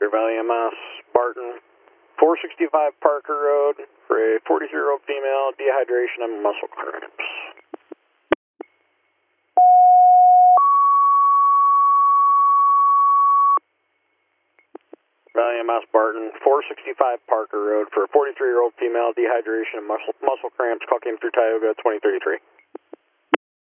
Operator Valley MS, Barton, 465 Parker Road for a 43-year-old female, dehydration and muscle cramps. Valley MS, Barton, 465 Parker Road for a 43-year-old female, dehydration and muscle cramps. Call came through Tioga 2033.